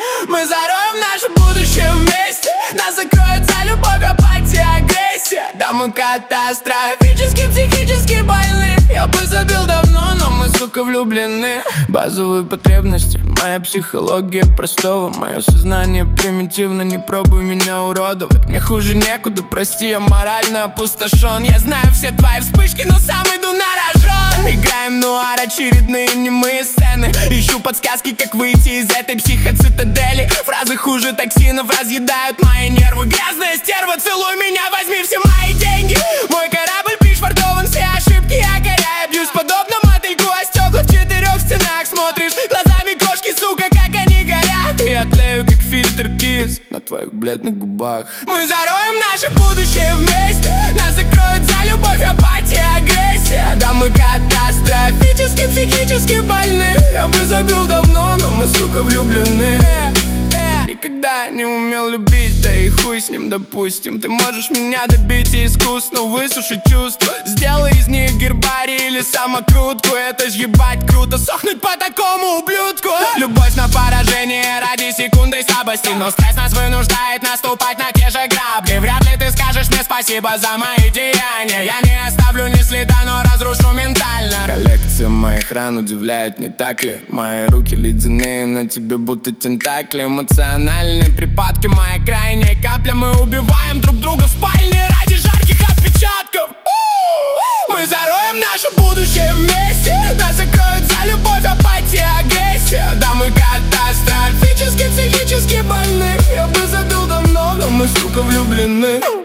Мы зароем наше будущее вместе. Нас закроет за любовь, апатия, агрессия. Да мы катастрофически, психически больны. Я бы забил давно, но мы, сука, влюблены. Базовые потребности, моя психология простого. Мое сознание примитивно, не пробуй меня уродовать. Мне хуже некуда, прости, я морально опустошен. Я знаю все твои вспышки, но сам иду на рожон. Играем нуар, очередные немые сцены. Ищу подсказки, как выйти из этой психоцитадели. Фразы хуже токсинов разъедают мои нервы. Грязная стерва, целуй меня, возьми все мои деньги. Мой корабль пришвартован, все ошибки я коряю. Бьюсь подобно мотыльку о стекла в 4 стенах. Смотришь глазами кошки, сука, как они горят. И я тлею, как фильтр кис на твоих бледных губах. Мы зароем наше будущее вместе. Нас закроют за любовь, апатия, агрессия. Да мы катастрофически, психически больны. Я бы забил давно, но мы, сука, влюблены. Никогда не умел любить, да и хуй с ним, допустим. Ты можешь меня добить и искусно высушить чувства. Сделай из них гербарий или самокрутку. Это ж ебать круто, сохнуть по такому ублюдку. Любовь на поражение ради секунды слабости. Но стресс нас вынуждает наступать на те же грабли. Вряд ли ты скажешь мне спасибо за мои деяния. Я не оставлю ни следа, но разрушу ментально. Коллекция моих ран удивляет, не так ли? Мои руки ледяные, на тебе будто тентакли. Эмоциональные припадки, моя крайняя капля. Мы убиваем друг друга в спальне ради жарких отпечатков. Мы зароем наше будущее вместе. Нас закроют за любовь, апатия, агрессия. Да мы катастрофически, психически больны. Я бы забил давно, но мы, сука, влюблены.